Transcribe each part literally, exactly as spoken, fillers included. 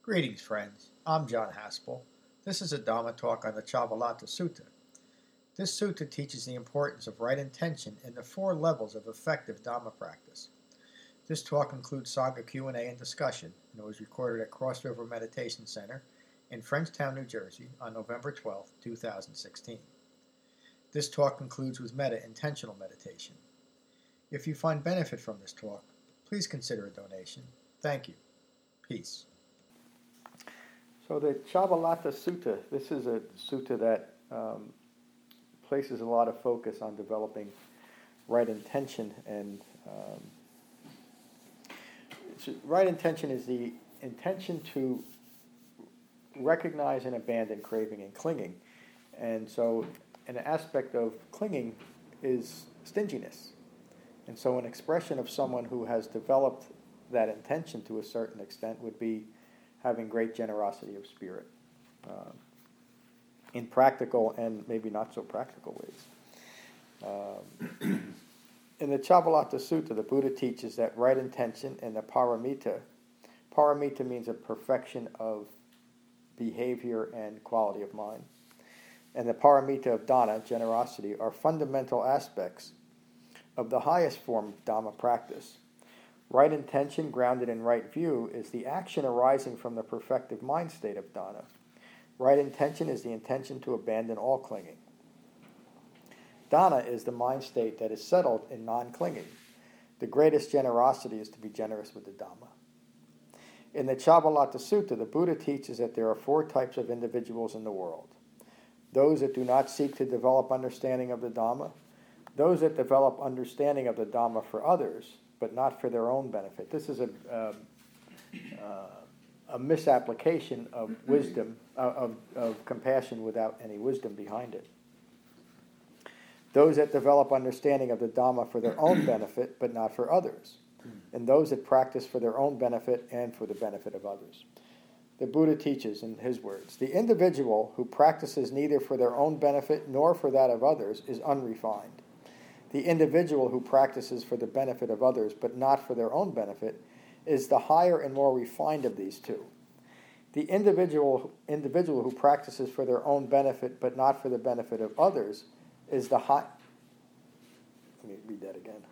Greetings, friends. I'm John Haspel. This is a Dhamma talk on the Chavalata Sutta. This sutta teaches the importance of right intention in the four levels of effective Dhamma practice. This talk includes Sangha Q and A and discussion, and it was recorded at Cross River Meditation Center in Frenchtown, New Jersey on November twelfth, two thousand sixteen. This talk concludes with metta intentional meditation. If you find benefit from this talk, please consider a donation. Thank you. Peace. So the Chavalata Sutta, this is a sutta that um, places a lot of focus on developing right intention. And um, right intention is the intention to recognize and abandon craving and clinging. And so an aspect of clinging is stinginess. And so an expression of someone who has developed that intention to a certain extent would be having great generosity of spirit uh, in practical and maybe not so practical ways. Um, in the Chavalata Sutta, the Buddha teaches that right intention and the paramita, paramita means a perfection of behavior and quality of mind, and the paramita of dana, generosity, are fundamental aspects of the highest form of Dhamma practice. Right intention, grounded in right view, is the action arising from the perfective mind state of dana. Right intention is the intention to abandon all clinging. Dana is the mind state that is settled in non-clinging. The greatest generosity is to be generous with the Dhamma. In the Chavalata Sutta, the Buddha teaches that there are four types of individuals in the world. Those that do not seek to develop understanding of the Dhamma, those that develop understanding of the Dhamma for others, but not for their own benefit. This is a, uh, uh, a misapplication of wisdom, uh, of, of compassion without any wisdom behind it. Those that develop understanding of the Dhamma for their own benefit, but not for others. And those that practice for their own benefit and for the benefit of others. The Buddha teaches in his words, the individual who practices neither for their own benefit nor for that of others is unrefined. The individual who practices for the benefit of others, but not for their own benefit, is the higher and more refined of these two. The individual individual who practices for their own benefit, but not for the benefit of others, is the high. Let me read that again.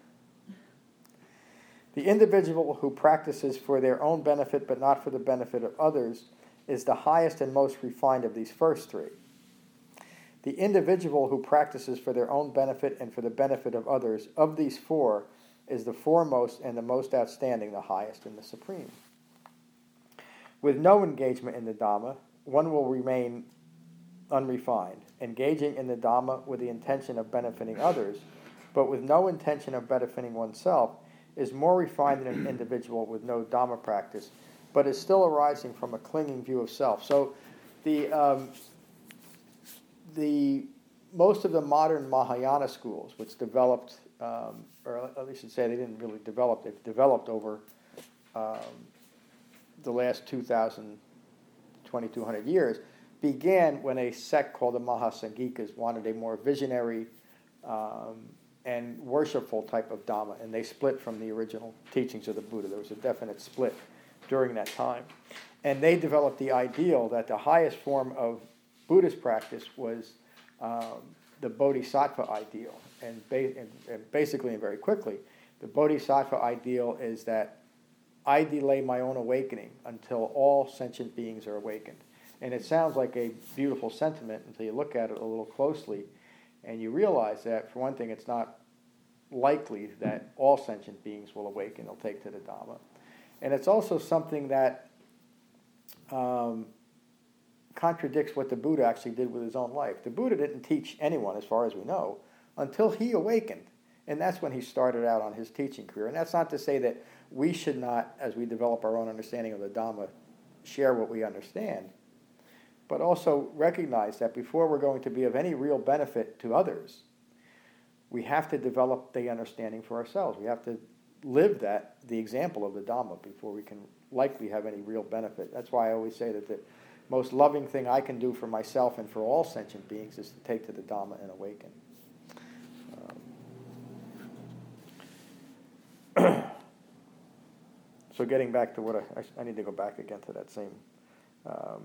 The individual who practices for their own benefit, but not for the benefit of others, is the highest and most refined of these first three. The individual who practices for their own benefit and for the benefit of others, of these four, is the foremost and the most outstanding, the highest and the supreme. With no engagement in the Dhamma, one will remain unrefined, engaging in the Dhamma with the intention of benefiting others, but with no intention of benefiting oneself, is more refined than an individual with no Dhamma practice, but is still arising from a clinging view of self. So the... Um, The most of the modern Mahayana schools, which developed, um, or at least should say they didn't really develop, they've developed over um, the last two thousand, twenty-two hundred years, began when a sect called the Mahasangikas wanted a more visionary um, and worshipful type of Dhamma, and they split from the original teachings of the Buddha. There was a definite split during that time. And they developed the ideal that the highest form of Buddhist practice was um, the Bodhisattva ideal. And, ba- and, and basically and very quickly, the Bodhisattva ideal is that I delay my own awakening until all sentient beings are awakened. And it sounds like a beautiful sentiment until you look at it a little closely and you realize that, for one thing, it's not likely that all sentient beings will awaken, they'll take to the Dhamma. And it's also something that um, contradicts what the Buddha actually did with his own life. The Buddha didn't teach anyone, as far as we know, until he awakened. And that's when he started out on his teaching career. And that's not to say that we should not, as we develop our own understanding of the Dhamma, share what we understand, but also recognize that before we're going to be of any real benefit to others, we have to develop the understanding for ourselves. We have to live that, the example of the Dhamma, before we can likely have any real benefit. That's why I always say that the most loving thing I can do for myself and for all sentient beings is to take to the Dhamma and awaken. Um, so getting back to what I, I, I need to go back again to that same Um,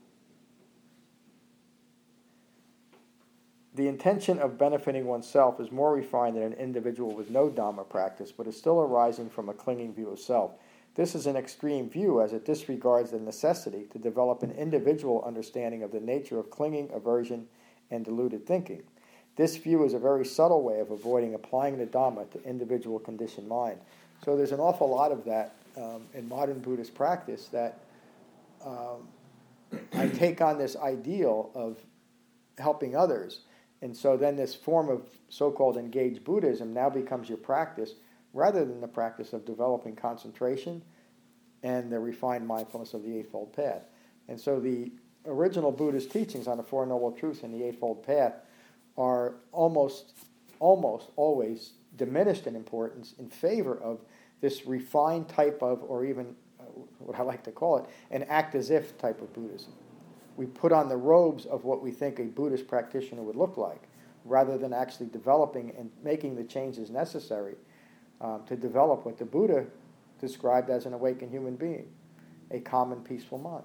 the intention of benefiting oneself is more refined than an individual with no Dhamma practice, but is still arising from a clinging view of self. This is an extreme view, as it disregards the necessity to develop an individual understanding of the nature of clinging, aversion, and deluded thinking. This view is a very subtle way of avoiding applying the Dhamma to individual conditioned mind. So there's an awful lot of that um, in modern Buddhist practice, that um, I take on this ideal of helping others, and so then this form of so-called engaged Buddhism now becomes your practice, rather than the practice of developing concentration and the refined mindfulness of the Eightfold Path. And so the original Buddhist teachings on the Four Noble Truths and the Eightfold Path are almost, almost always diminished in importance in favor of this refined type of, or even uh, what I like to call it, an act-as-if type of Buddhism. We put on the robes of what we think a Buddhist practitioner would look like, rather than actually developing and making the changes necessary um, to develop what the Buddha described as an awakened human being, a calm and peaceful mind.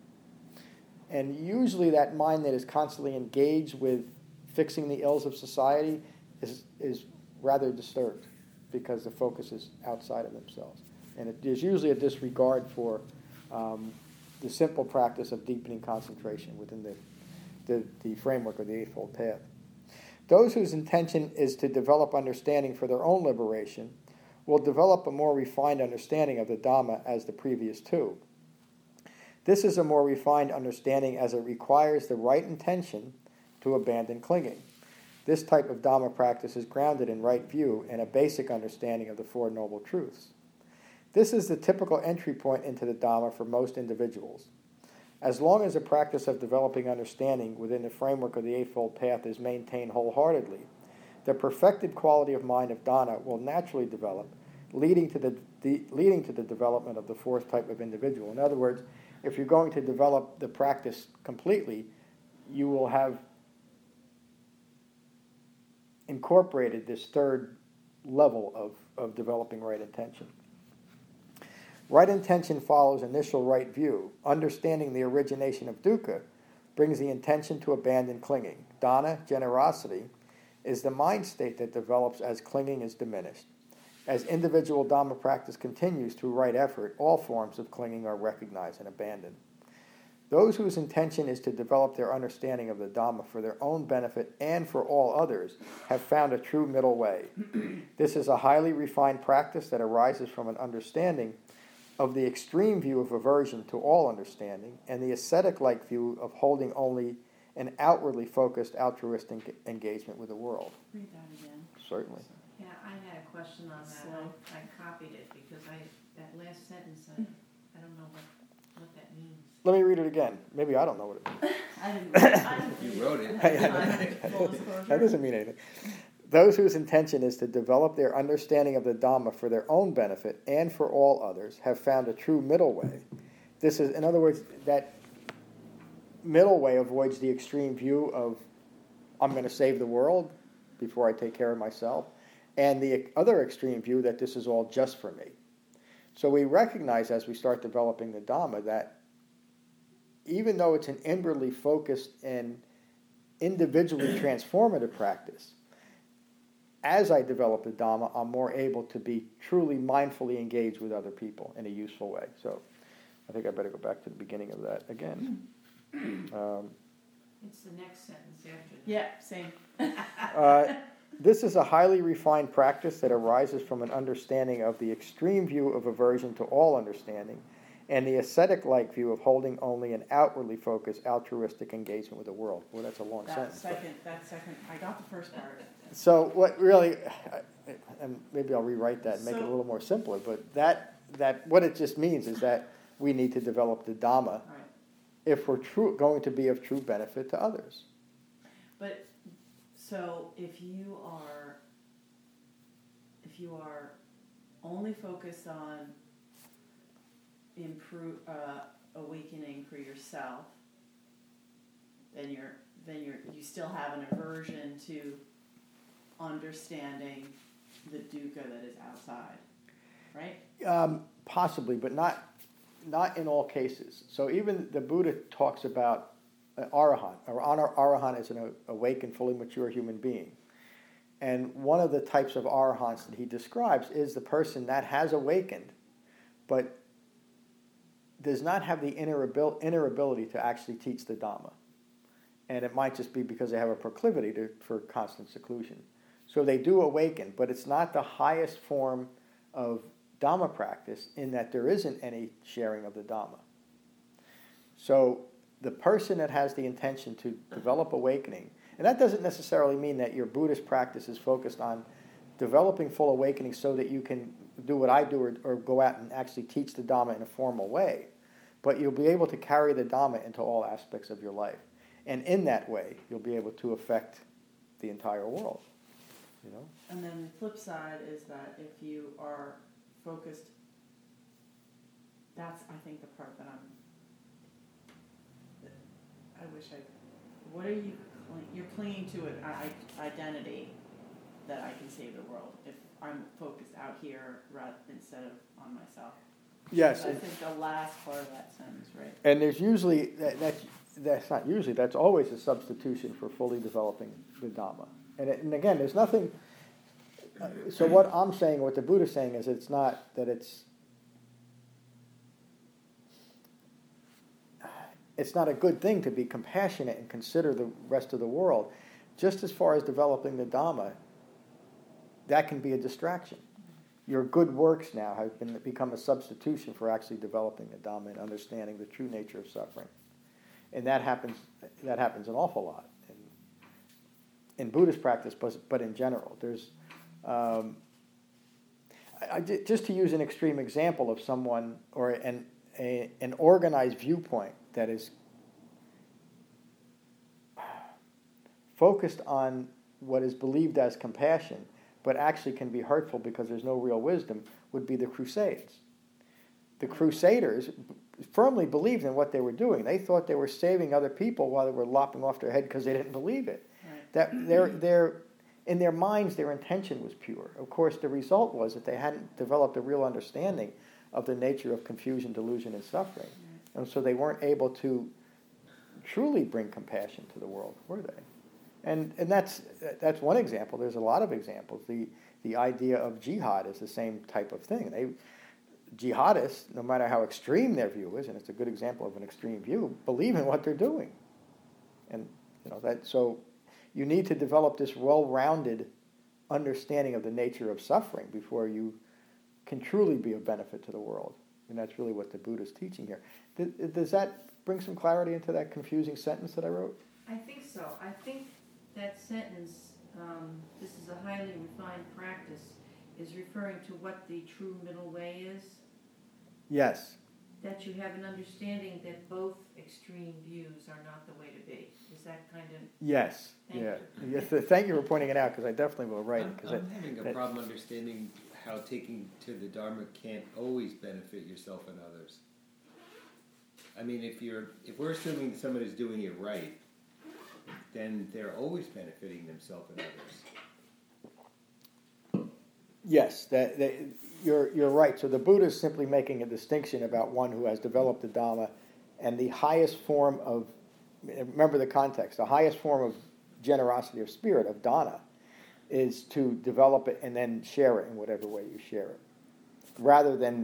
And usually that mind that is constantly engaged with fixing the ills of society is, is rather disturbed, because the focus is outside of themselves. And it, there's usually a disregard for um, the simple practice of deepening concentration within the, the, the framework of the Eightfold Path. Those whose intention is to develop understanding for their own liberation will develop a more refined understanding of the Dhamma as the previous two. This is a more refined understanding, as it requires the right intention to abandon clinging. This type of Dhamma practice is grounded in right view and a basic understanding of the Four Noble Truths. This is the typical entry point into the Dhamma for most individuals. As long as the practice of developing understanding within the framework of the Eightfold Path is maintained wholeheartedly, the perfected quality of mind of Dana will naturally develop, leading to the, the leading to the development of the fourth type of individual. In other words, if you're going to develop the practice completely, you will have incorporated this third level of, of developing right intention. Right intention follows initial right view. Understanding the origination of dukkha brings the intention to abandon clinging. Dana, generosity, is the mind state that develops as clinging is diminished. As individual Dhamma practice continues through right effort, all forms of clinging are recognized and abandoned. Those whose intention is to develop their understanding of the Dhamma for their own benefit and for all others have found a true middle way. This is a highly refined practice that arises from an understanding of the extreme view of aversion to all understanding and the ascetic-like view of holding only an outwardly focused altruistic engagement with the world. Read that again. Certainly. Yeah, I had a question on that. Slow. I, I copied it because I, that last sentence, I, I don't know what, what that means. Let me read it again. Maybe I don't know what it means. I didn't read it. I didn't You wrote it. it. Full disclosure. That doesn't mean anything. Those whose intention is to develop their understanding of the Dhamma for their own benefit and for all others have found a true middle way. This is, in other words, that middle way avoids the extreme view of, I'm going to save the world before I take care of myself, and the other extreme view that this is all just for me. So we recognize as we start developing the Dhamma that even though it's an inwardly focused and individually transformative practice, as I develop the Dhamma, I'm more able to be truly mindfully engaged with other people in a useful way. So I think I better go back to the beginning of that again. Um, It's the next sentence after that. Yeah, same. uh, this is a highly refined practice that arises from an understanding of the extreme view of aversion to all understanding and the ascetic-like view of holding only an outwardly focused altruistic engagement with the world. Well, that's a long That sentence. but- second, that second, I got the first part. So what really, and maybe I'll rewrite that and make it a So- little more simpler, but that, that what it just means is that we need to develop the Dhamma All right. if we're true, going to be of true benefit to others. But, so if you are, if you are only focused on improve, uh, awakening for yourself, then you're, then you're, you still have an aversion to understanding the dukkha that is outside, right? Um, possibly, but not not in all cases. So even the Buddha talks about an arahant, or an arahant is an awakened, fully mature human being. And one of the types of arahants that he describes is the person that has awakened, but does not have the inner, abil- inner ability to actually teach the Dhamma. And it might just be because they have a proclivity to, for constant seclusion. So they do awaken, but it's not the highest form of Dhamma practice in that there isn't any sharing of the Dhamma. So the person that has the intention to develop awakening, and that doesn't necessarily mean that your Buddhist practice is focused on developing full awakening so that you can do what I do or, or go out and actually teach the Dhamma in a formal way. But you'll be able to carry the Dhamma into all aspects of your life. And in that way, you'll be able to affect the entire world. You know? And then the flip side is that if you are focused, that's, I think, the part that I'm, that I wish I, what are you, cling, you're clinging to an I, identity that I can save the world if I'm focused out here rather, instead of on myself. Yes. I think the last part of that sentence, right? And there's usually, that, that's, that's not usually, that's always a substitution for fully developing the Dhamma. And, it, and again, there's nothing, uh, so what I'm saying, what the Buddha's saying is it's not that it's, it's not a good thing to be compassionate and consider the rest of the world. Just as far as developing the Dhamma, that can be a distraction. Your good works now have been, become a substitution for actually developing the Dhamma and understanding the true nature of suffering. And that happens that happens an awful lot in, in Buddhist practice, but, but in general. There's, um, I, I, just to use an extreme example of someone, or an, a, an organized viewpoint that is focused on what is believed as compassion, but actually can be hurtful because there's no real wisdom, would be the Crusades. The Crusaders firmly believed in what they were doing. They thought they were saving other people while they were lopping off their head because they didn't believe it. Right. That their, their, in their minds, their intention was pure. Of course, the result was that they hadn't developed a real understanding of the nature of confusion, delusion, and suffering. Right. And so they weren't able to truly bring compassion to the world, were they? And and that's that's one example. There's a lot of examples. The the idea of jihad is the same type of thing. They jihadists, no matter how extreme their view is, and it's a good example of an extreme view, believe in what they're doing. And you know that so you need to develop this well-rounded understanding of the nature of suffering before you can truly be of benefit to the world. And that's really what the Buddha's teaching here. Does that bring some clarity into that confusing sentence that I wrote? I think so. I think that sentence, um, this is a highly refined practice, is referring to what the true middle way is. Yes. That you have an understanding that both extreme views are not the way to be. Is that kind of... Yes. Thank yeah. you. Yes. Thank you for pointing it out, because I definitely will write I'm, it. Cause I'm it, having a that, problem understanding how taking to the Dharma can't always benefit yourself and others. I mean, if you're if we're assuming somebody's doing it right, then they're always benefiting themselves and others. Yes, that, that, you're you're right. So the Buddha is simply making a distinction about one who has developed the Dhamma, and the highest form of, remember the context, the highest form of generosity of spirit, of dana, is to develop it and then share it in whatever way you share it, rather than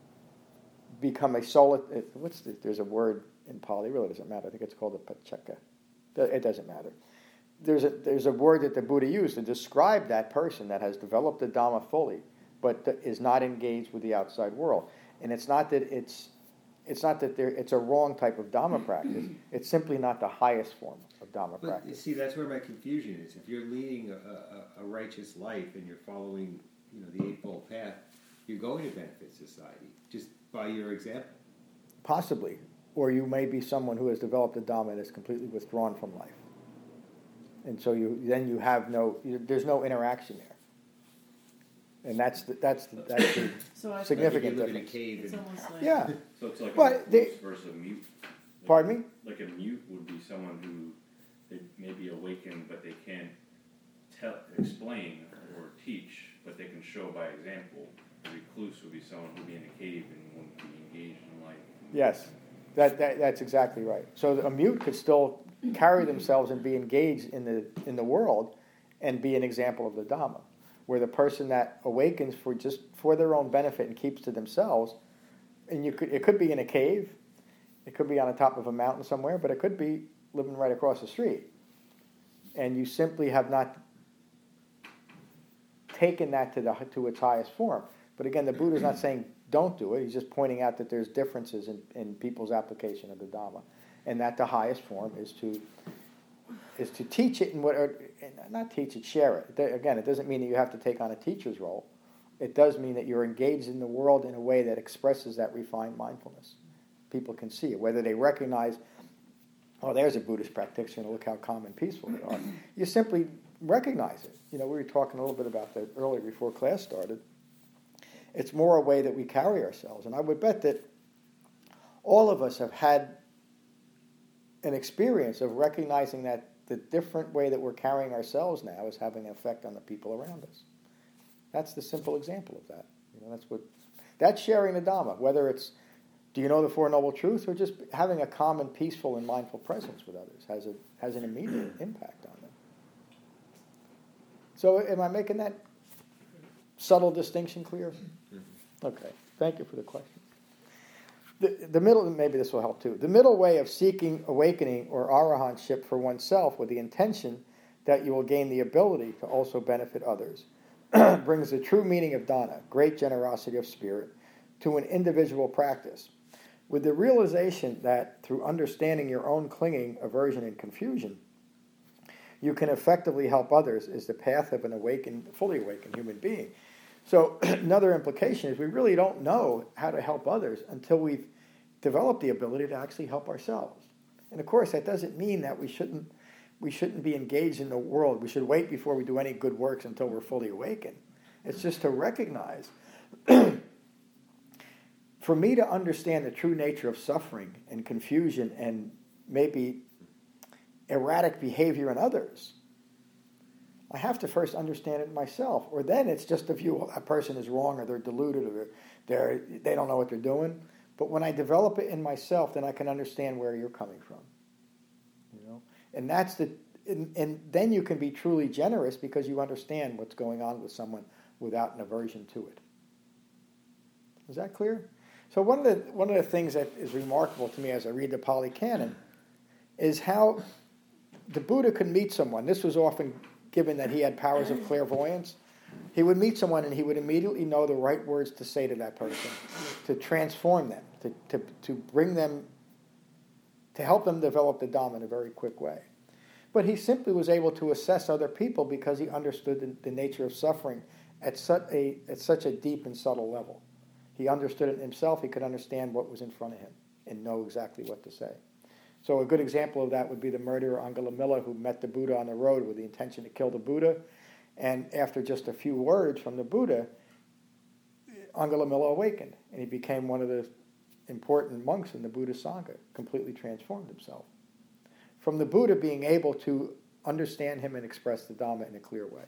become a solid. What's the, there's a word in Pali. It really doesn't matter. I think it's called a pachaka. It doesn't matter. There's a there's a word that the Buddha used to describe that person that has developed the Dhamma fully, but that is not engaged with the outside world. And it's not that it's it's not that there it's a wrong type of Dhamma practice. It's simply not the highest form of Dhamma But practice. you see, that's where my confusion is. If you're leading a, a, a righteous life and you're following, you know, the Eightfold Path, you're going to benefit society just by your example. Possibly. Or you may be someone who has developed a Dhamma that's completely withdrawn from life. And so you then you have no, you, there's no interaction there. And that's the, that's the, that's the So I significant Like you live in a difference. cave It's and almost like Yeah. So it's like But a they- recluse versus a mute. Like, Pardon me? Like a mute would be someone who they may be awakened, but they can't tell, explain or teach, but they can show by example. A recluse would be someone who would be in a cave and wouldn't be engaged in life. Yes, that, that that's exactly right. So a mute could still carry themselves and be engaged in the in the world, and be an example of the Dhamma, where the person that awakens for just for their own benefit and keeps to themselves, and you could it could be in a cave, it could be on the top of a mountain somewhere, but it could be living right across the street, and you simply have not taken that to the to its highest form. But again, the Buddha's not saying don't do it. He's just pointing out that there's differences in, in people's application of the Dhamma, and that the highest form is to is to teach it and what or, not teach it, share it. Again, it doesn't mean that you have to take on a teacher's role. It does mean that you're engaged in the world in a way that expresses that refined mindfulness. People can see it, whether they recognize, oh, there's a Buddhist practitioner, look how calm and peaceful they are. You simply recognize it. You know, we were talking a little bit about that earlier before class started. It's more a way that we carry ourselves. And I would bet that all of us have had an experience of recognizing that the different way that we're carrying ourselves now is having an effect on the people around us. That's the simple example of that. You know, that's what that's sharing the Dhamma, whether it's do you know the Four Noble Truths, or just having a calm and peaceful and mindful presence with others has a has an immediate impact on them. So am I making that subtle distinction clear? Okay, thank you for the question. The, the middle, maybe this will help too. The middle way of seeking awakening or arahantship for oneself with the intention that you will gain the ability to also benefit others brings the true meaning of dana, great generosity of spirit, to an individual practice, with the realization that through understanding your own clinging, aversion, and confusion, you can effectively help others is the path of an awakened, fully awakened human being. So another implication is we really don't know how to help others until we've developed the ability to actually help ourselves. And of course, that doesn't mean that we shouldn't we shouldn't be engaged in the world. We should wait before we do any good works until we're fully awakened. It's just to recognize, for me to understand the true nature of suffering and confusion and maybe erratic behavior in others, I have to first understand it myself, or then it's just a view, well, that person is wrong, or they're deluded, or they're, they're, they don't know what they're doing. But when I develop it in myself, then I can understand where you're coming from. You know, and that's the, and, and then you can be truly generous because you understand what's going on with someone without an aversion to it. Is that clear? So one of the one of the things that is remarkable to me as I read the Pali Canon is how the Buddha could meet someone. This was often given that he had powers of clairvoyance. He would meet someone and he would immediately know the right words to say to that person, to transform them, to, to, to bring them, to help them develop the Dhamma in a very quick way. But he simply was able to assess other people because he understood the, the nature of suffering at such a at such a deep and subtle level. He understood it himself. He could understand what was in front of him and know exactly what to say. So a good example of that would be the murderer Angulimala, who met the Buddha on the road with the intention to kill the Buddha. And after just a few words from the Buddha, Angulimala awakened, and he became one of the important monks in the Buddhist Sangha, completely transformed himself. From the Buddha being able to understand him and express the Dhamma in a clear way.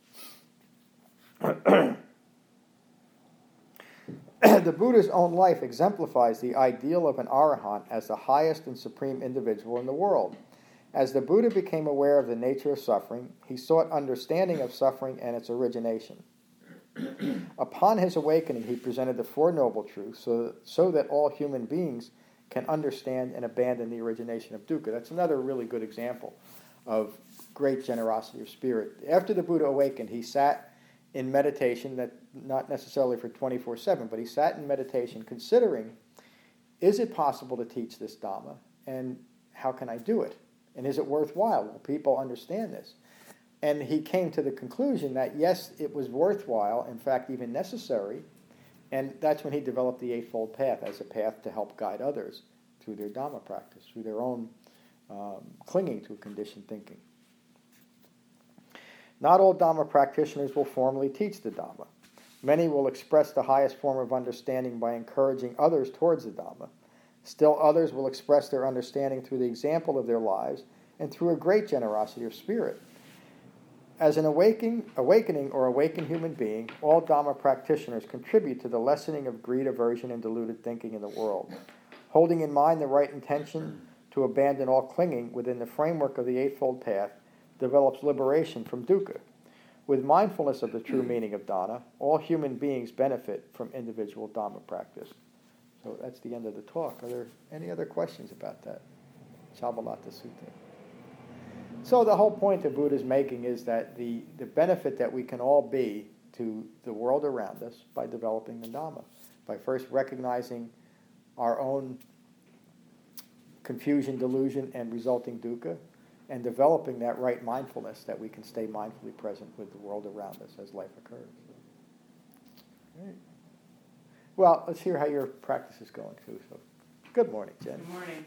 The Buddha's own life exemplifies the ideal of an arahant as the highest and supreme individual in the world. As the Buddha became aware of the nature of suffering, he sought understanding of suffering and its origination. Upon his awakening, he presented the Four Noble Truths so, so that all human beings can understand and abandon the origination of dukkha. That's another really good example of great generosity of spirit. After the Buddha awakened, he sat in meditation, that not necessarily for twenty-four seven, but he sat in meditation considering, is it possible to teach this Dhamma, and how can I do it? And is it worthwhile? Will people understand this? And he came to the conclusion that yes, it was worthwhile, in fact even necessary, and that's when he developed the Eightfold Path as a path to help guide others through their Dhamma practice, through their own um, clinging to conditioned thinking. Not all Dhamma practitioners will formally teach the Dhamma. Many will express the highest form of understanding by encouraging others towards the Dhamma. Still others will express their understanding through the example of their lives and through a great generosity of spirit. As an awakening, awakening or awakened human being, all Dhamma practitioners contribute to the lessening of greed, aversion, and deluded thinking in the world. Holding in mind the right intention to abandon all clinging within the framework of the Eightfold Path develops liberation from dukkha. With mindfulness of the true meaning of dana, all human beings benefit from individual Dhamma practice. So that's the end of the talk. Are there any other questions about that? Chavalata Sutta. So the whole point the Buddha is making is that the, the benefit that we can all be to the world around us by developing the Dhamma, by first recognizing our own confusion, delusion, and resulting dukkha, and developing that right mindfulness that we can stay mindfully present with the world around us as life occurs. Right. Well, let's hear how your practice is going too. So, good morning, Jen. Good morning.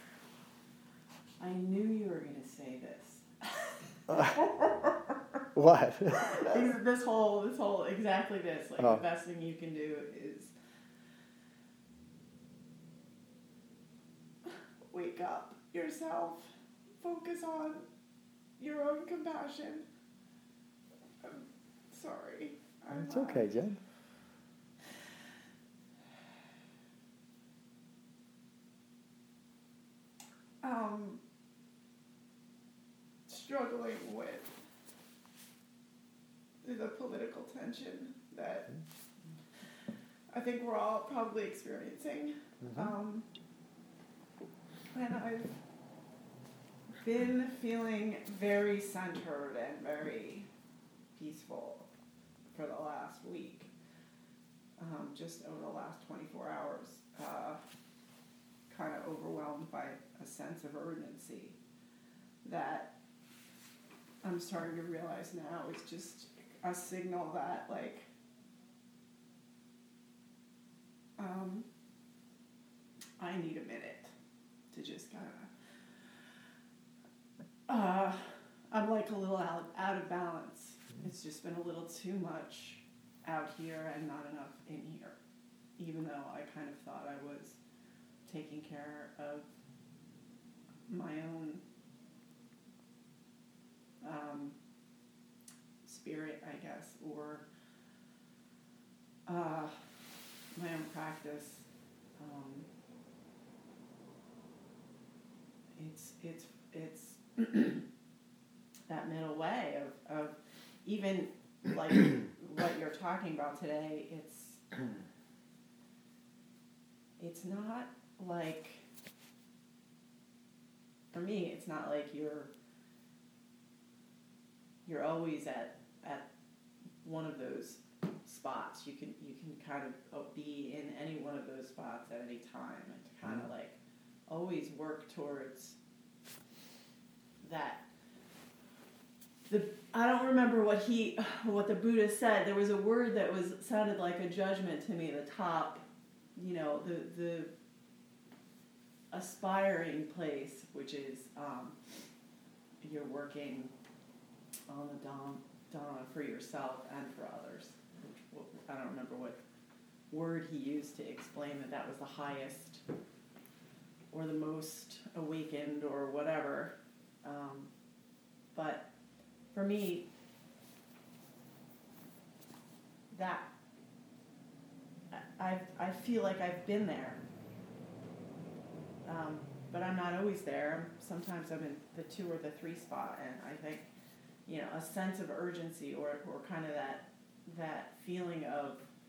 I knew you were going to say this. Uh, what? this whole, this whole, exactly this. Like Oh. the best thing you can do is wake up yourself. Focus on your own compassion. I'm sorry. I'm It's not- okay, Jen. Um, struggling with the political tension that I think we're all probably experiencing. Mhm. Um, and I've been feeling very centered and very peaceful for the last week. Um, just over the last twenty-four hours. Uh, kind of overwhelmed by a sense of urgency that I'm starting to realize now is just a signal that, like, um, I need a minute to just kind of, uh, I'm like a little out, out of balance. It's just been a little too much out here and not enough in here, even though I kind of thought I was taking care of my own um, spirit, I guess, or uh, my own practice. Um, it's it's it's that middle way of, of even like what you're talking about today. It's it's not like, for me, it's not like you're you're always at at one of those spots. You can you can kind of be in any one of those spots at any time, and to kind of like always work towards that. The I don't remember what he what the Buddha said. There was a word that was sounded like a judgment to me. The top, you know, the the aspiring place, which is um, you're working on the Dhamma, Dhamma for yourself and for others. Which, I don't remember what word he used to explain that that was the highest or the most awakened or whatever. Um, but for me, that I I feel like I've been there. Um, but I'm not always there. Sometimes I'm in the two or the three spot, and I think, you know, a sense of urgency or, or kind of that that feeling of,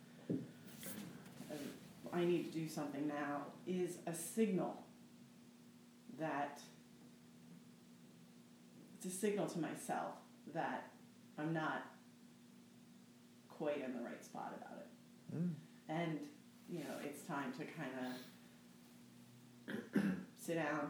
of I need to do something now is a signal that it's a signal to myself that I'm not quite in the right spot about it. Mm. And, you know, it's time to kind of sit down,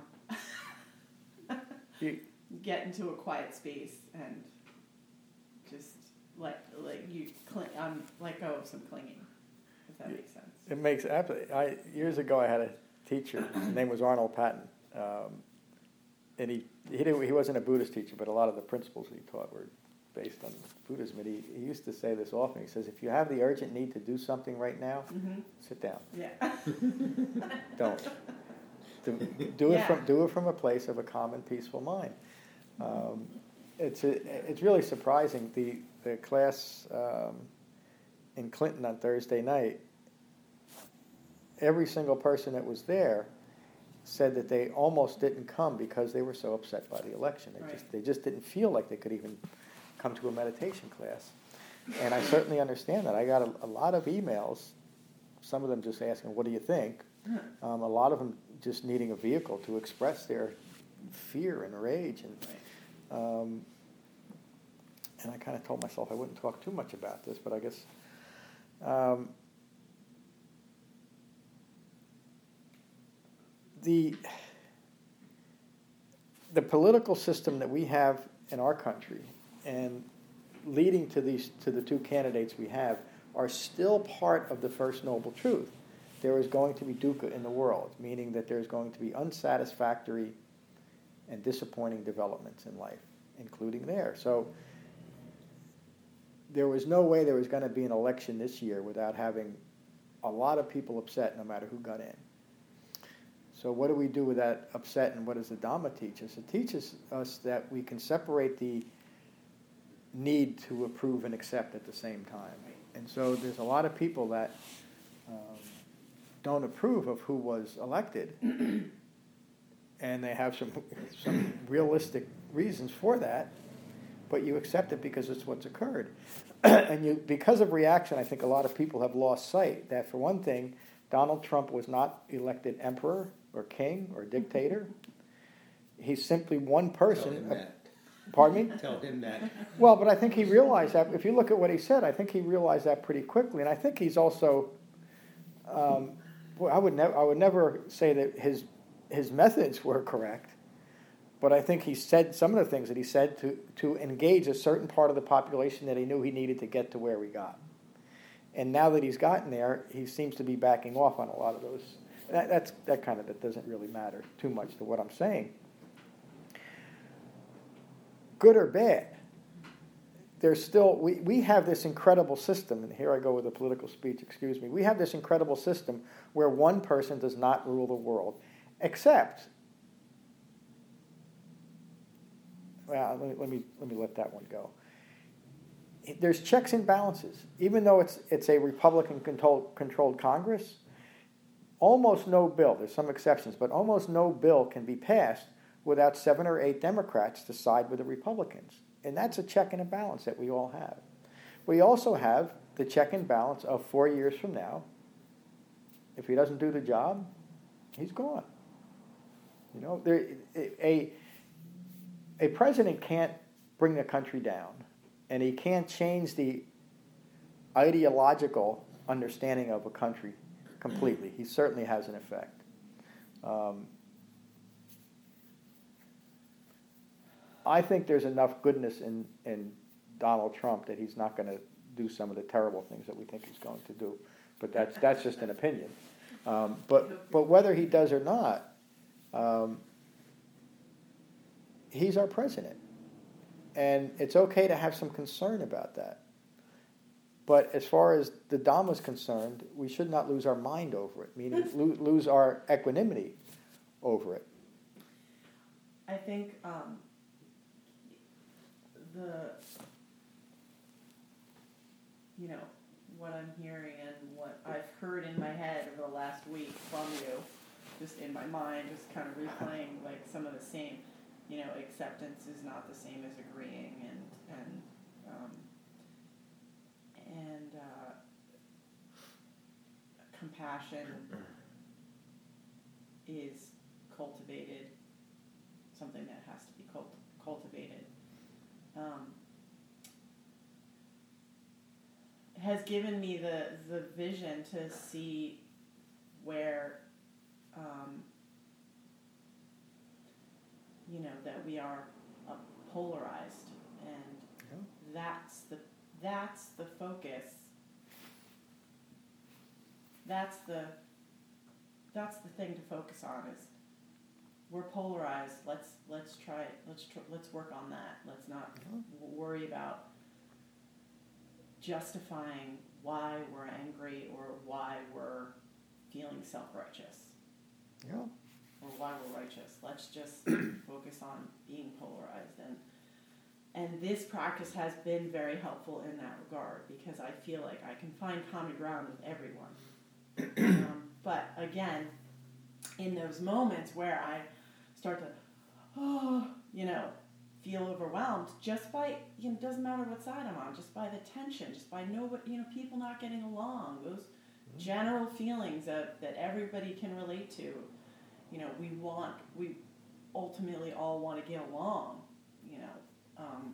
You, get into a quiet space, and just let like you cling, um, let go of some clinging, if that makes sense. it makes absolutely. I years ago I had a teacher. His name was Arnold Patton, um, and he he didn't, he wasn't a Buddhist teacher, but a lot of the principles he taught were based on Buddhism. And he, he used to say this often. He says, if you have the urgent need to do something right now, Mm-hmm. sit down. Yeah. Don't. Do, do it Yeah. from do it from a place of a calm and peaceful mind. Um, it's a, it's really surprising. The the class um, in Clinton on Thursday night, every single person that was there said that they almost didn't come because they were so upset by the election. They Right. just they just didn't feel like they could even come to a meditation class. And I certainly understand that. I got a, a lot of emails, some of them just asking, what do you think? Um, a lot of them just needing a vehicle to express their fear and rage. And um, and I kind of told myself I wouldn't talk too much about this, but I guess um, the the political system that we have in our country and leading to these to the two candidates we have are still part of the First Noble Truth. There is going to be dukkha in the world, meaning that there's going to be unsatisfactory and disappointing developments in life, including there. So there was no way there was going to be an election this year without having a lot of people upset no matter who got in. So what do we do with that upset, and what does the Dhamma teach us? It teaches us that we can separate the need to approve and accept at the same time. And so there's a lot of people that um, don't approve of who was elected, and they have some some realistic reasons for that, but you accept it because it's what's occurred. And you, because of reaction, I think a lot of people have lost sight that, for one thing, Donald Trump was not elected emperor or king or dictator. He's simply one person. Tell him that. Pardon me? Tell him that. Well, but I think he realized that. If you look at what he said, I think he realized that pretty quickly. And I think he's also, um, boy, I would never, I would never say that his his methods were correct, but I think he said some of the things that he said to to engage a certain part of the population that he knew he needed to get to where we got. And now that he's gotten there, he seems to be backing off on a lot of those. That, that's that kind of that doesn't really matter too much to what I'm saying. Good or bad, there's still, we, we have this incredible system, and here I go with a political speech, excuse me. We have this incredible system where one person does not rule the world, except, well, let me, let me, let me let that one go. There's checks and balances. Even though it's, it's a Republican-controlled controlled Congress, almost no bill, there's some exceptions, but almost no bill can be passed without seven or eight Democrats to side with the Republicans. And that's a check and a balance that we all have. We also have the check and balance of four years from now. If he doesn't do the job, he's gone. You know, there, a, a president can't bring the country down, and he can't change the ideological understanding of a country completely. He certainly has an effect. Um, I think there's enough goodness in, in Donald Trump that he's not going to do some of the terrible things that we think he's going to do. But that's that's just an opinion. Um, but but whether he does or not, um, he's our president. And it's okay to have some concern about that. But as far as the Dhamma is concerned, we should not lose our mind over it, meaning lo- lose our equanimity over it. I think um, the, you know, what I'm hearing and what I've heard in my head over the last week from you, just in my mind, just kind of replaying like some of the same, you know, acceptance is not the same as agreeing, and and um, and uh, compassion is cultivated, something that has to be cult- cultivated. Um, has given me the, the vision to see where, um, you know, that we are uh, polarized, and Yeah. that's the that's the focus. That's the that's the thing to focus on is we're polarized. Let's let's try it. Let's tr- let's work on that. Let's not Yeah. w- worry about justifying why we're angry or why we're feeling self-righteous Yeah. or why we're righteous. Let's just focus on being polarized. And and this practice has been very helpful in that regard, because I feel like I can find common ground with everyone. um, but again, in those moments where I start to, oh, you know, feel overwhelmed just by, you know, it doesn't matter what side I'm on, just by the tension, just by nobody, you know, people not getting along, those general feelings of, that everybody can relate to. You know, we want, we ultimately all want to get along, you know. Um,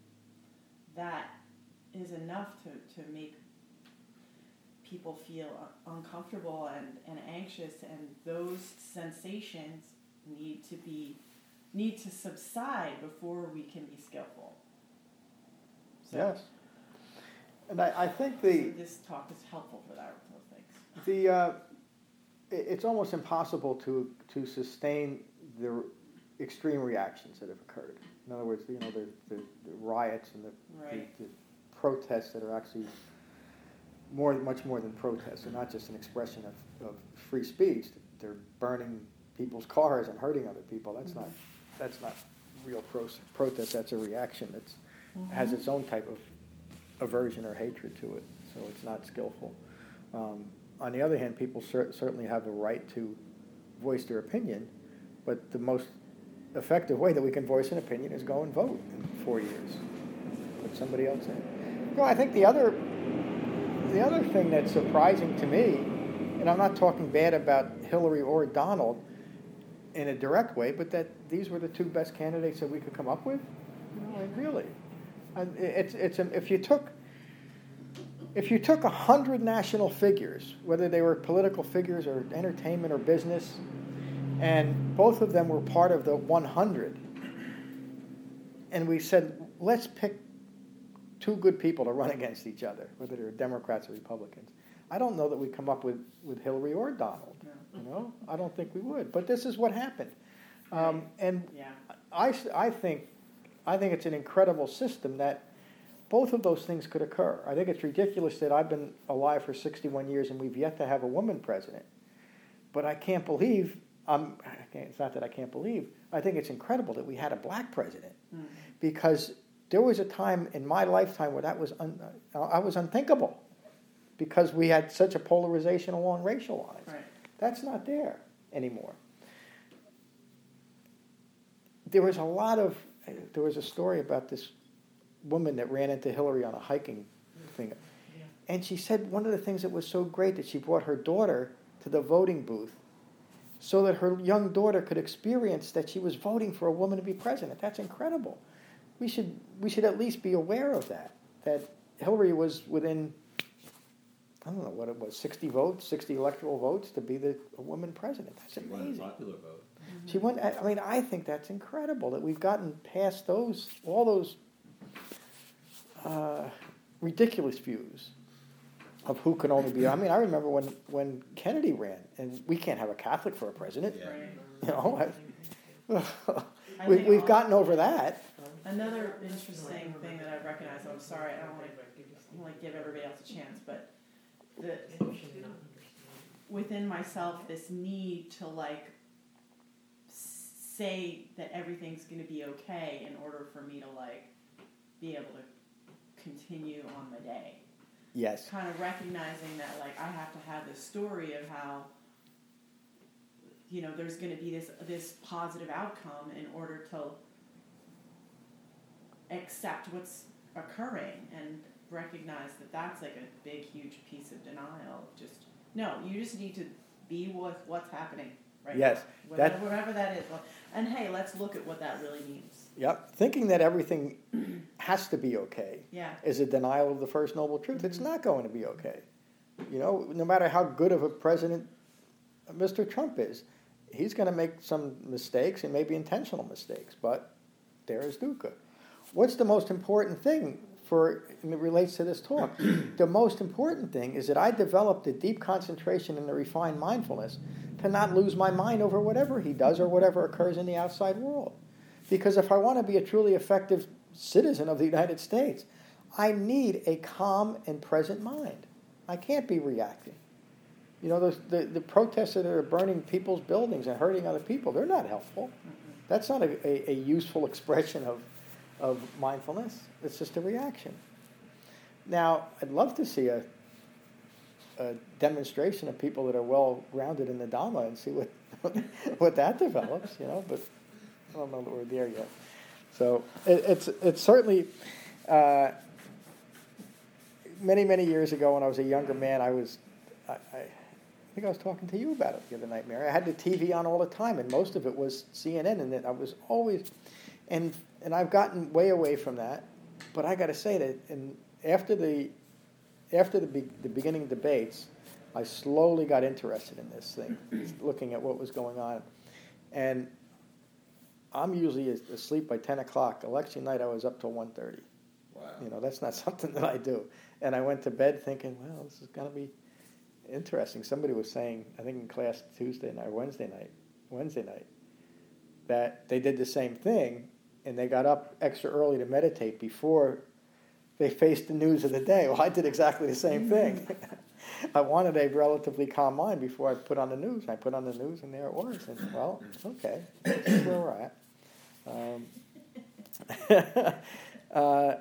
that is enough to, to make people feel un- uncomfortable and, and anxious, and those sensations need to be need to subside before we can be skillful. So, Yes. And I, I think so the this talk is helpful for that, those things. the uh, it- it's almost impossible to to sustain the extreme reactions that have occurred. In other words, you know, the, the, the riots and the, Right. the, the protests that are actually more, much more than protests. They're not just an expression of, of free speech. They're burning people's cars and hurting other people. That's not that's not real pro- protest. That's a reaction that Mm-hmm. has its own type of aversion or hatred to it. So it's not skillful. Um, on the other hand, people cer- certainly have a right to voice their opinion, but the most effective way that we can voice an opinion is go and vote in four years. Put somebody else in. Well, I think the other the other thing that's surprising to me, and I'm not talking bad about Hillary or Donald in a direct way, but that these were the two best candidates that we could come up with. You know, like, really, and it's it's an, if you took if you took a hundred national figures, whether they were political figures or entertainment or business, and both of them were part of the one hundred, and we said, let's pick two good people to run against each other, whether they're Democrats or Republicans. I don't know that we come up with, with Hillary or Donald. You know, I don't think we would. But this is what happened, um, and Yeah. I, I think I think it's an incredible system that both of those things could occur. I think it's ridiculous that I've been alive for sixty-one years and we've yet to have a woman president. But I can't believe. Um, it's not that I can't believe. I think it's incredible that we had a black president, Mm. because there was a time in my lifetime where that was un, uh, I was unthinkable, because we had such a polarization along racial lines. Right. That's not there anymore. There was a lot of. There was a story about this woman that ran into Hillary on a hiking thing, and she said one of the things that was so great that she brought her daughter to the voting booth, so that her young daughter could experience that she was voting for a woman to be president. That's incredible. We should we should at least be aware of that. That Hillary was within, I don't know what it was, sixty votes, sixty electoral votes to be the a woman president. That's She won a amazing. popular vote. She went. I I mean, I think that's incredible that we've gotten past those all those uh, ridiculous views of who can only be. I mean, I remember when, when Kennedy ran, and we can't have a Catholic for a president. Yeah. Right. You know, I, I we, think we've all- gotten over that. Another interesting thing that I recognize, I'm sorry, I don't want to like give everybody else a chance, but the, within myself, this need to like say that everything's going to be okay in order for me to like be able to continue on my day. Yes. Kind of recognizing that like I have to have this story of how, you know, there's going to be this this positive outcome in order to accept what's occurring and recognize that that's like a big huge piece of denial. Just no, you just need to be with what's happening right Yes, now, that- whatever, whatever that is. And hey, let's look at what that really means. Yep. Thinking that everything has to be okay Yeah. is a denial of the first noble truth. It's not going to be okay. You know, no matter how good of a president Mister Trump is, he's going to make some mistakes, and maybe intentional mistakes, but there is Duca. What's the most important thing for, and it relates to this talk? The most important thing is that I developed a deep concentration and a refined mindfulness to not lose my mind over whatever he does or whatever occurs in the outside world. Because if I want to be a truly effective citizen of the United States, I need a calm and present mind. I can't be reacting. You know, those, the, the protests that are burning people's buildings and hurting other people, they're not helpful. That's not a, a, a useful expression of, of mindfulness. It's just a reaction. Now, I'd love to see a, a demonstration of people that are well-grounded in the Dhamma and see what what that develops, you know, but I don't know that we're there yet. So it, it's it's certainly uh, many many years ago when I was a younger man, I was I, I think I was talking to you about it the other night, Mary. I had the T V on all the time, and most of it was C N N, and it, I was always and and I've gotten way away from that. But I got to say that, and after the after the be, the beginning debates, I slowly got interested in this thing, looking at what was going on, and I'm usually asleep by ten o'clock. Election night, I was up till one thirty. Wow. You know, that's not something that I do. And I went to bed thinking, well, this is going to be interesting. Somebody was saying, I think in class Tuesday night or Wednesday night, Wednesday night, that they did the same thing, and they got up extra early to meditate before they faced the news of the day. Well, I did exactly the same thing. I wanted a relatively calm mind before I put on the news. I put on the news, and there it was. And, well, okay, this is where we're at. Um, uh,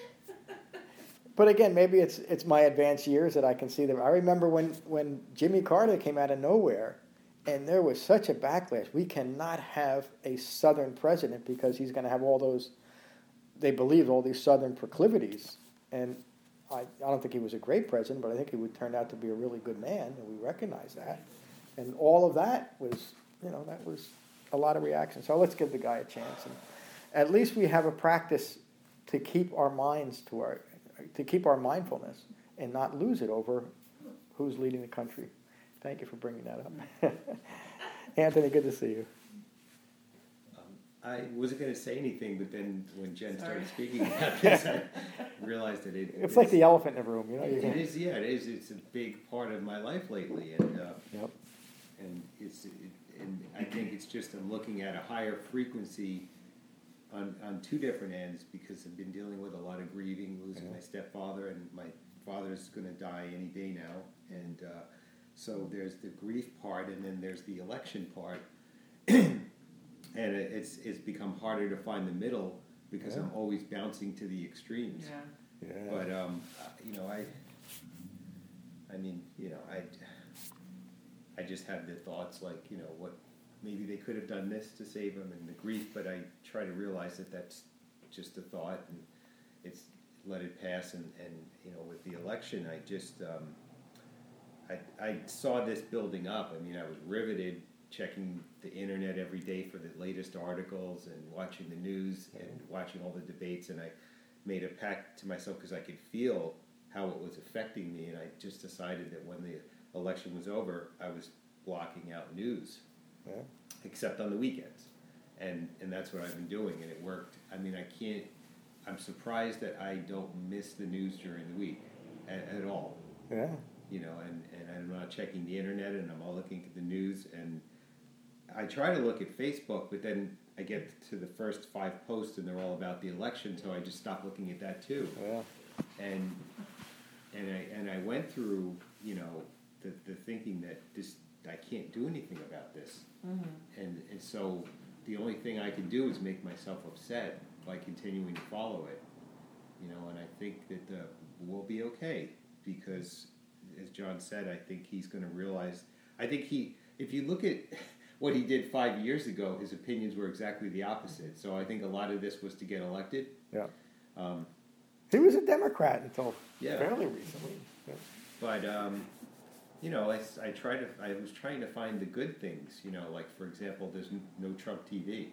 but again, maybe it's it's my advanced years that I can see them. I remember when, when Jimmy Carter came out of nowhere, and there was such a backlash. We cannot have a Southern president because he's going to have all those, they believed, all these Southern proclivities. And I, I don't think he was a great president, but I think he would turn out to be a really good man, and we recognize that. And all of that was, you know, that was a lot of reaction. So let's give the guy a chance. And at least we have a practice to keep our minds to our, to keep our mindfulness and not lose it over who's leading the country. Thank you for bringing that up. Anthony, good to see you. Um, I wasn't going to say anything, but then when Jen Sorry. started speaking about this, I realized that it, it's like the elephant in the room, you know. It, it is, yeah, it is. It's a big part of my life lately, and uh, yep. and it's it, and I think it's just I'm looking at a higher frequency on on two different ends because I've been dealing with a lot of grieving, losing yeah. my stepfather, and my father's going to die any day now, and. Uh, So there's the grief part, and then there's the election part, and it's it's become harder to find the middle because yeah. I'm always bouncing to the extremes. Yeah. Yeah. But um, you know, I, I mean, you know, I, I just have the thoughts like, you know, what maybe they could have done this to save him and the grief, but I try to realize that that's just a thought, and it's let it pass, and and you know, with the election, I just. Um, I, I saw this building up. I mean, I was riveted checking the internet every day for the latest articles and watching the news and watching all the debates. And I made a pact to myself because I could feel how it was affecting me. And I just decided that when the election was over, I was blocking out news, yeah. except on the weekends. And, and that's what I've been doing, and it worked. I mean, I can't, I'm surprised that I don't miss the news during the week at, at all. Yeah. You know, and, and I'm not checking the internet, and I'm all looking at the news, and I try to look at Facebook, but then I get to the first five posts, and they're all about the election, so I just stop looking at that too. Yeah. And and I and I went through, you know, the the thinking that this I can't do anything about this, Mm-hmm. and and so the only thing I can do is make myself upset by continuing to follow it, you know, and I think that uh, we'll be okay because. As John said, I think he's going to realize. I think he, if you look at what he did five years ago, his opinions were exactly the opposite. So I think a lot of this was to get elected. Yeah. Um, he was a Democrat until yeah. fairly recently. Yeah. But um, you know, I, I try to. I was trying to find the good things. You know, like for example, there's no Trump T V.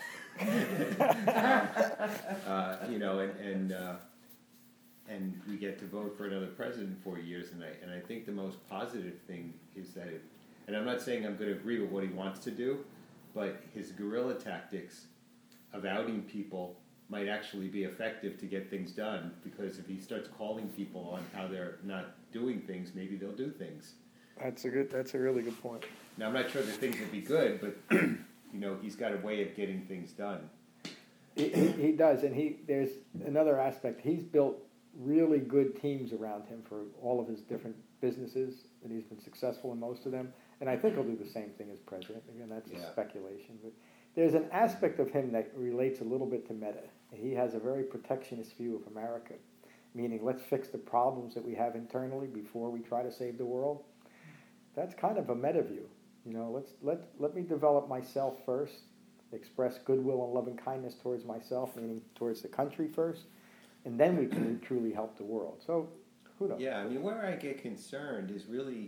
um, uh, you know, and and. Uh, And we get to vote for another president in four years, and I and I think the most positive thing is that, it, and I'm not saying I'm going to agree with what he wants to do, but his guerrilla tactics of outing people might actually be effective to get things done. Because if he starts calling people on how they're not doing things, maybe they'll do things. That's a good. That's a really good point. Now I'm not sure that things will be good, but you know he's got a way of getting things done. He, he, he does, and he there's another aspect. He's built really good teams around him for all of his different businesses, and he's been successful in most of them. And I think he'll do the same thing as president. Again, that's yeah. a speculation. But there's an aspect of him that relates a little bit to Meta. He has a very protectionist view of America, meaning let's fix the problems that we have internally before we try to save the world. That's kind of a Meta view. You know, let's let let me develop myself first, express goodwill and loving kindness towards myself, meaning towards the country first, and then we can truly help the world. So, who knows? Yeah, I mean, where I get concerned is really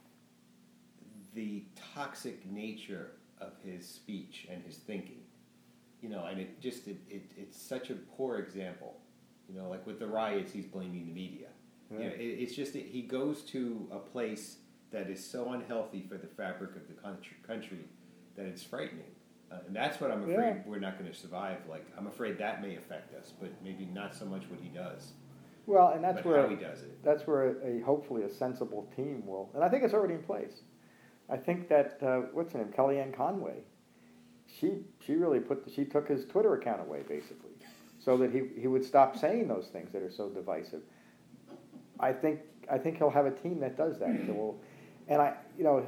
the toxic nature of his speech and his thinking. You know, and it just it, it it's such a poor example. You know, like with the riots, he's blaming the media. Yeah. You know, it, it's just that he goes to a place that is so unhealthy for the fabric of the country, country that it's frightening. Uh, and that's what I'm afraid Yeah. we're not going to survive. Like, I'm afraid that may affect us, but maybe not so much what he does, Well, and that's but where how he does it. that's where a, a hopefully a sensible team will, and I think it's already in place. I think that uh, what's her name, Kellyanne Conway, she she really put the, she took his Twitter account away basically, so that he, he would stop saying those things that are so divisive. I think I think he'll have a team that does that. So we'll, and I you know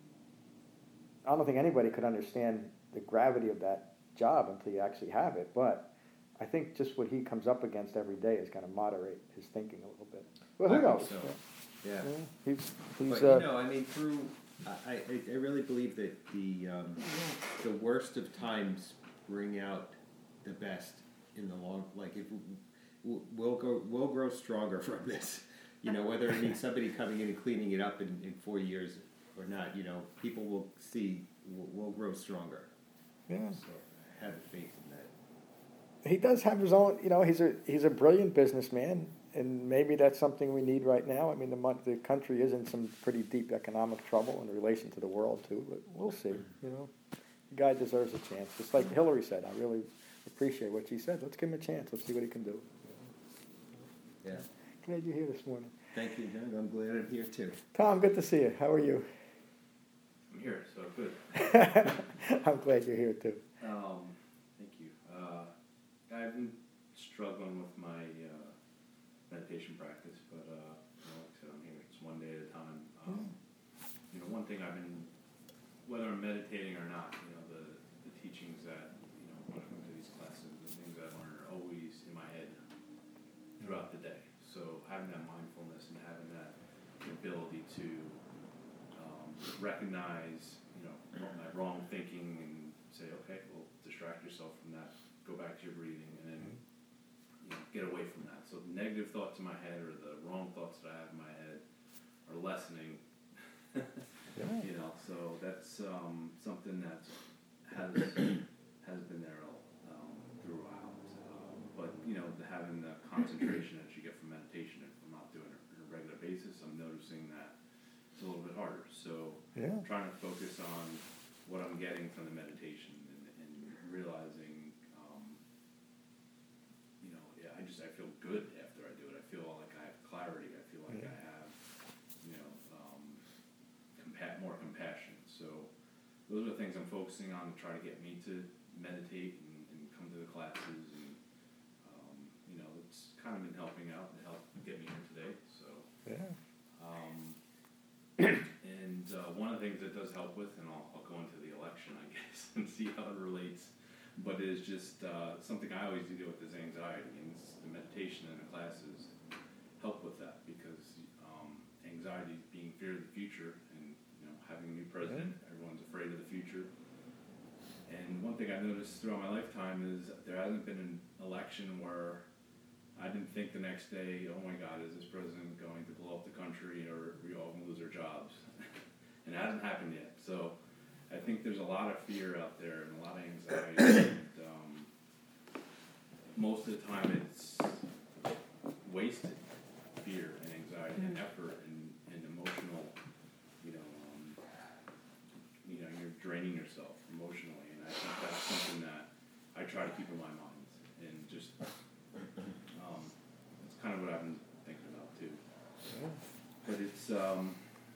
I don't think anybody could understand the gravity of that job until you actually have it, but I think just what he comes up against every day is going to moderate his thinking a little bit. Well, who I hope knows? so. Yeah. Yeah, he's he's But uh, you know, I mean, through I, I, I really believe that the um, the worst of times bring out the best in the long. Like if we, we'll go, we'll grow stronger from this. You know, whether it means somebody coming in and cleaning it up in, in four years or not. You know, people will see we'll, we'll grow stronger. yeah. So I have faith in that. He does have his own. You know, he's a he's a brilliant businessman, and maybe that's something we need right now. I mean, the mon- the country is in some pretty deep economic trouble in relation to the world too. But we'll see. You know, the guy deserves a chance. Just like Hillary said, I really appreciate what she said. Let's give him a chance. Let's see what he can do. Yeah. Glad you're here this morning, Thank you, Doug. I'm glad I'm here too. Tom. Good to see you. How are you? I'm here, so good. I'm glad you're here too. Um, thank you. Uh, I've been struggling with my uh, meditation practice, but uh, you know, like I said, I'm here. It's one day at a time. Um, you know, one thing I've been, whether I'm meditating or not, you know, the, the teachings that, you know, when I come to these classes, the things I learn are always in my head throughout the day. So having that mindfulness and having that ability to um, recognize, you know, my wrong thinking and say, okay, well, distract yourself from that, go back to your breathing, and then you know, get away from that. So the negative thoughts in my head or the wrong thoughts that I have in my head are lessening. Yeah. You know, so that's um, something that has has been there um, throughout. Um, but you know, the, having the concentration that you get from meditation, if I'm not doing it on a regular basis, I'm noticing that it's a little bit harder. So Yeah. I'm trying to focus on what I'm getting from the meditation and, and realizing, um, you know, yeah, I just I feel good after I do it. I feel like I have clarity. I feel like Yeah. I have, you know, um, compa- more compassion. So those are the things I'm focusing on to try to get me to meditate and, and come to the classes. And um, you know, it's kind of been helping out and help get me here today. So. Yeah. Um, and uh, one of the things it does help with, and I'll, I'll go into the election, I guess, and see how it relates, but it is just uh, something I always deal with is anxiety, and it's the meditation and the classes help with that because um, anxiety being fear of the future, and you know, having a new president, everyone's afraid of the future. And one thing I've noticed throughout my lifetime is there hasn't been an election where I didn't think the next day, oh my God, is this president going to blow up the country or are we all going to lose our jobs? And it hasn't happened yet. So I think there's a lot of fear out there and a lot of anxiety. And um, most of the time it's wasted fear and anxiety and effort and, and emotional, you know, um, you know, you're draining yourself emotionally. And I think that's something that I try to keep in my mind and just Um, it's kind of what I've been thinking about too. But it's um,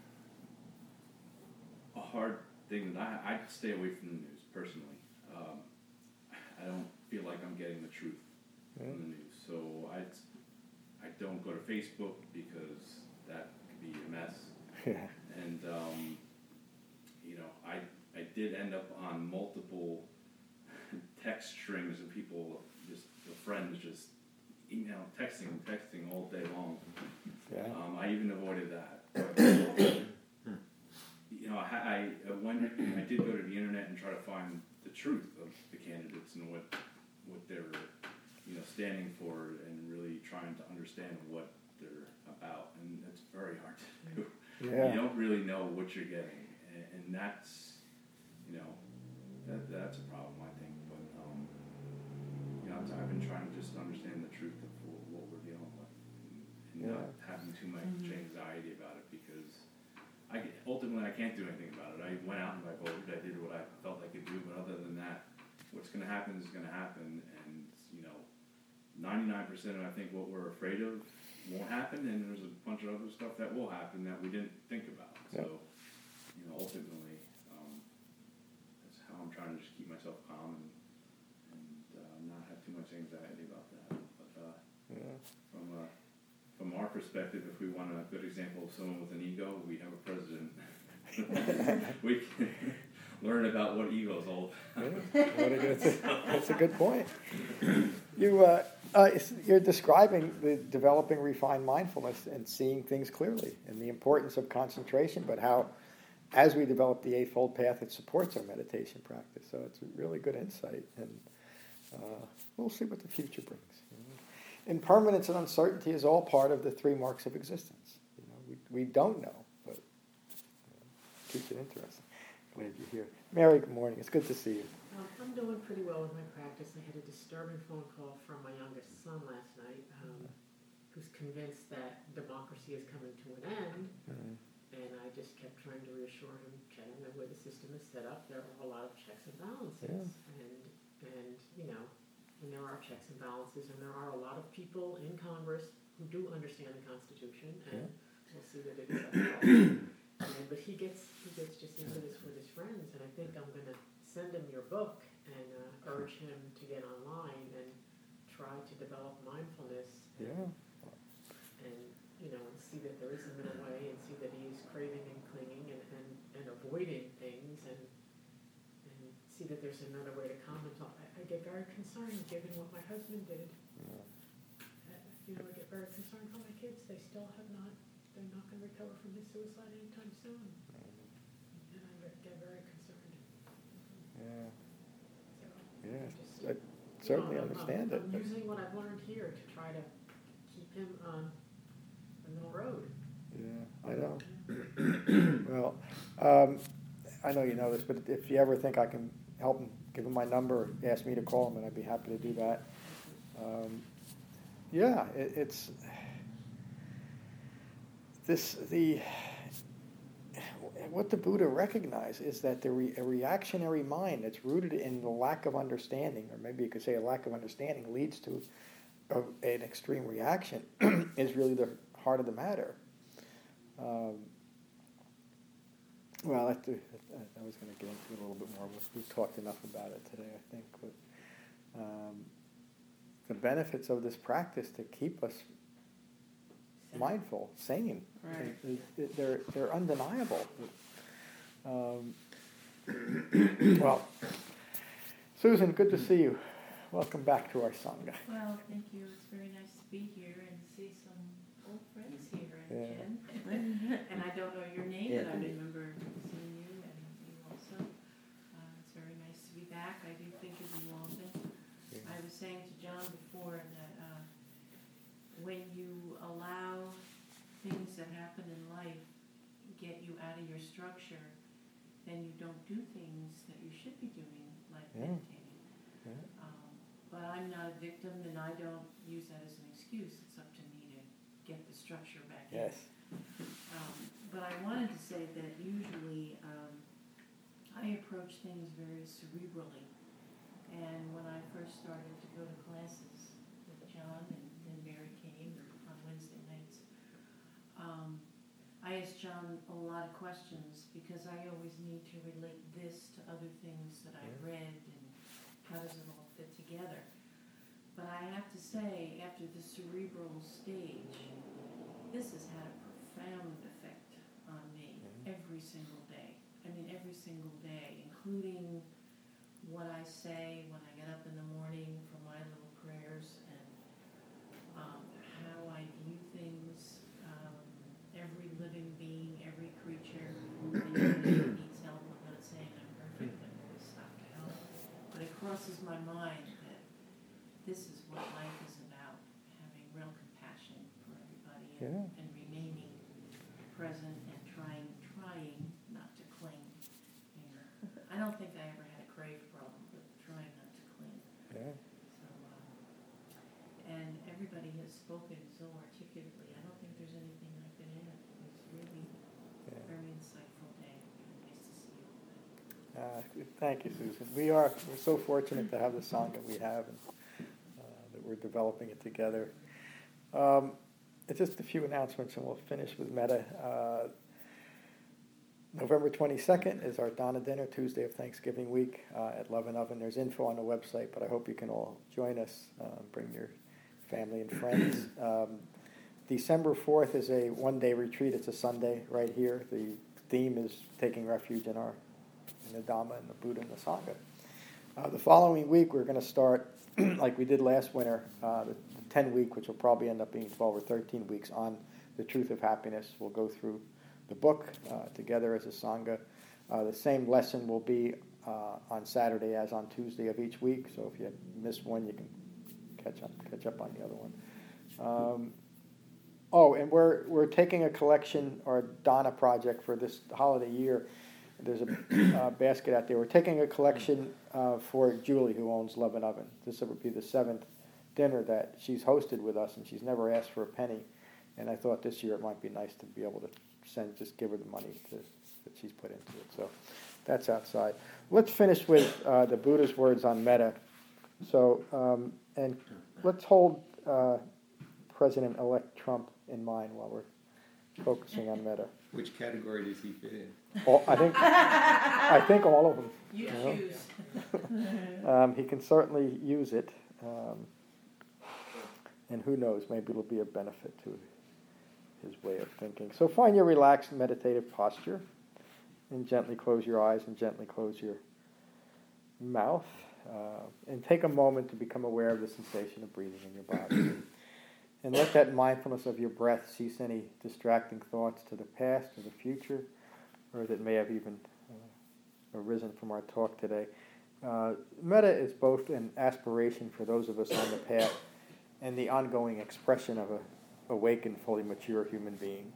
a hard thing that I, I stay away from the news personally. Um, I don't feel like I'm getting the truth Yeah. from the news. So I, I don't go to Facebook because that could be a mess. Yeah. And, um, you know, I, I did end up on multiple text strings of people, just the friends just email, texting, texting all day long. Yeah. Um, I even avoided that. you know, I, I uh, when I did go to the internet and try to find the truth of the candidates and what what they're, you know, standing for, and really trying to understand what they're about, and it's very hard to do. Yeah. You don't really know what you're getting, and, and that's, you know, that that's a problem, I think. But um, you know, I've been trying to just understand the truth of what, what we're dealing with, and, and Yeah. not having too much Mhm. anxiety about it, because I ultimately I can't do anything about it. I went out and I voted. I did what I felt I could do, but other than that, what's going to happen is going to happen, and you know, ninety-nine percent of I think what we're afraid of won't happen, and there's a bunch of other stuff that will happen that we didn't think about. Yep. So, you know, ultimately, um, that's how I'm trying to just keep myself calm and and uh, not have too much anxiety about that. But uh, Yeah. from uh, from our perspective, if we want a good example of someone with an ego, we have a president. We can learn about what ego is all about. Yeah. What a good- That's a, that's a good point. You, uh, uh, it's- you're describing the developing refined mindfulness and seeing things clearly, and the importance of concentration, but how, as we develop the Eightfold Path, it supports our meditation practice. So it's a really good insight, and uh, we'll see what the future brings. You know. Impermanence and uncertainty is all part of the three marks of existence. You know, we we don't know, but you know, keeps it interesting. Glad you're here, Mary. Good morning. It's good to see you. Um, I'm doing pretty well with my practice. I had a disturbing phone call from my youngest son last night, um, who's convinced that democracy is coming to an end, Mm-hmm. and I just kept trying to reassure him, Ken, that the way the system is set up, there are a lot of checks and balances, and and you know, when there are checks and balances, and there are a lot of people in Congress who do understand the Constitution, and we'll see that it's upheld. And, but he gets he gets just into this with his friends, and I think I'm going to send him your book and uh, urge him to get online and try to develop mindfulness. And, Yeah. and you know, and see that there is a middle way, and see that he is craving and clinging and, and, and avoiding things, and and see that there's another way to calm himself. I, I get very concerned given what my husband did. Yeah. Uh, you know, I get very concerned for my kids. They still have not. They're not going to recover from his suicide anytime soon. And I get- get very concerned. Yeah. So Yeah. just, I you certainly know, I'm- understand I'm, it. I'm but- using what I've learned here to try to keep him on the middle road. Yeah, I know. Well, um, I know you know this, but if you ever think I can help him, give him my number, ask me to call him, and I'd be happy to do that. Um, yeah, it, it's this the what the Buddha recognized is that the re, a reactionary mind that's rooted in the lack of understanding, or maybe you could say a lack of understanding, leads to a, an extreme reaction, is really the heart of the matter. Um, well, I, have to, I, I was going to get into it a little bit more. We've, we've talked enough about it today, I think. But um, the benefits of this practice to keep us mindful, sane, Right. it- it- they're they're undeniable. Um, well, Susan, good to see you. Welcome back to our Sangha. Well, thank you. It's very nice to be here and see some old friends here, and Yeah. Jen. And I don't know your name, but I remember seeing you and you also. Uh, it's very nice to be back. I do think of you often. I was saying to John before that uh, when you allow things that happen in life get you out of your structure, then you don't do things that you should be doing, like Yeah. meditating. Yeah. Um, but I'm not a victim, and I don't use that as an excuse. It's up to me to get the structure back in. Yes. Um, but I wanted to say that usually um, I approach things very cerebrally. And when I first started to go to classes with John, and then Mary came on Wednesday nights, um, I asked John a lot of questions because I always need to relate this to other things that I've read and how does it all fit together. But I have to say, after the cerebral stage, this has had a profound effect on me every single day. I mean, every single day, including what I say when I get up in the morning for my little prayers, and um, how I view things, um, every living being, every creature, and crosses my mind that this is what life is about, having real compassion for everybody and, Yeah. and remaining present and trying, trying not to cling. You know, I don't think I ever had a crave problem, but trying not to cling. Yeah. So, um, and everybody has spoken so articulately. I don't think there's anything I've been in. It was really Yeah. a very insightful day. Nice to see you all. Uh, thank you, Susan. We are we're so fortunate to have the Sangha we have, and uh, that we're developing it together. Um, it's just a few announcements, and we'll finish with Metta. Uh, November twenty-second is our Dana dinner, Tuesday of Thanksgiving week uh, at Love and Oven. There's info on the website, but I hope you can all join us. Uh, bring your family and friends. Um, December fourth is a one-day retreat. It's a Sunday right here. The theme is taking refuge in our in the Dhamma and the Buddha and the Sangha. Uh, the following week, we're going to start, like we did last winter, uh, the ten-week, which will probably end up being twelve or thirteen weeks, on the truth of happiness. We'll go through the book uh, together as a Sangha. Uh, the same lesson will be uh, on Saturday as on Tuesday of each week, so if you miss one, you can catch up, catch up on the other one. Um, oh, and we're we're taking a collection or Dana project for this holiday year. There's a uh, basket out there. We're taking a collection uh, for Julie, who owns Love and Oven. This would be the seventh dinner that she's hosted with us, and she's never asked for a penny. And I thought this year it might be nice to be able to send, just give her the money to, that she's put into it. So that's outside. Let's finish with uh, the Buddha's words on metta. So, um, and let's hold uh, President-elect Trump in mind while we're focusing on metta. Which category does he fit in? All, I think I think all of them. You You know? choose. Um, he can certainly use it, um, and who knows, maybe it'll be a benefit to his way of thinking. So find your relaxed meditative posture, and gently close your eyes and gently close your mouth, uh, and take a moment to become aware of the sensation of breathing in your body. And let that mindfulness of your breath cease any distracting thoughts to the past or the future, or that may have even uh, arisen from our talk today. Uh, metta is both an aspiration for those of us on the path and the ongoing expression of a awakened, fully mature human being.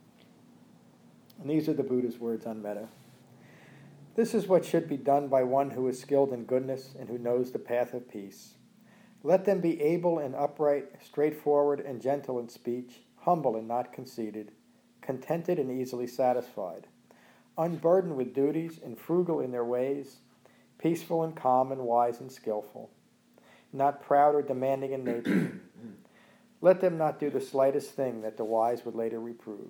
And these are the Buddha's words on metta. This is what should be done by one who is skilled in goodness and who knows the path of peace. Let them be able and upright, straightforward and gentle in speech, humble and not conceited, contented and easily satisfied, unburdened with duties and frugal in their ways, peaceful and calm and wise and skillful, not proud or demanding in nature. Let them not do the slightest thing that the wise would later reprove.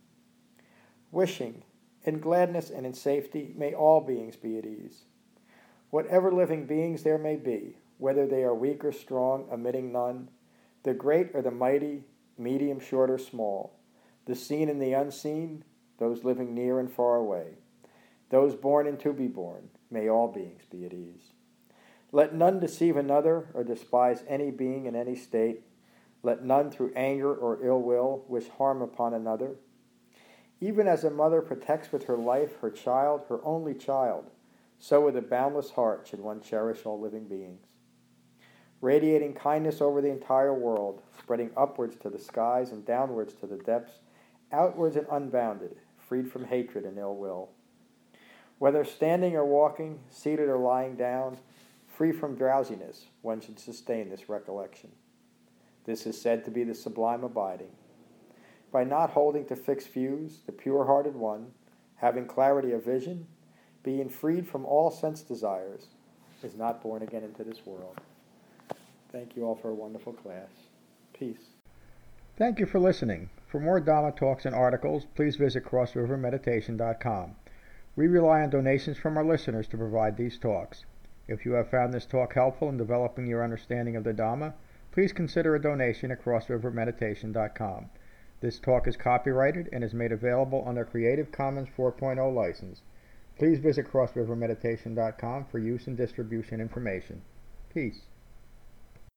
Wishing, in gladness and in safety, may all beings be at ease. Whatever living beings there may be, whether they are weak or strong, omitting none, the great or the mighty, medium, short, or small, the seen and the unseen, those living near and far away, those born and to be born, may all beings be at ease. Let none deceive another or despise any being in any state. Let none through anger or ill will wish harm upon another. Even as a mother protects with her life her child, her only child, so with a boundless heart should one cherish all living beings. Radiating kindness over the entire world, spreading upwards to the skies and downwards to the depths, outwards and unbounded, freed from hatred and ill will. Whether standing or walking, seated or lying down, free from drowsiness, one should sustain this recollection. This is said to be the sublime abiding. By not holding to fixed views, the pure-hearted one, having clarity of vision, being freed from all sense desires, is not born again into this world. Thank you all for a wonderful class. Peace. Thank you for listening. For more Dhamma talks and articles, please visit cross river meditation dot com. We rely on donations from our listeners to provide these talks. If you have found this talk helpful in developing your understanding of the Dhamma, please consider a donation at cross river meditation dot com. This talk is copyrighted and is made available under Creative Commons four point oh license. Please visit cross river meditation dot com for use and distribution information. Peace.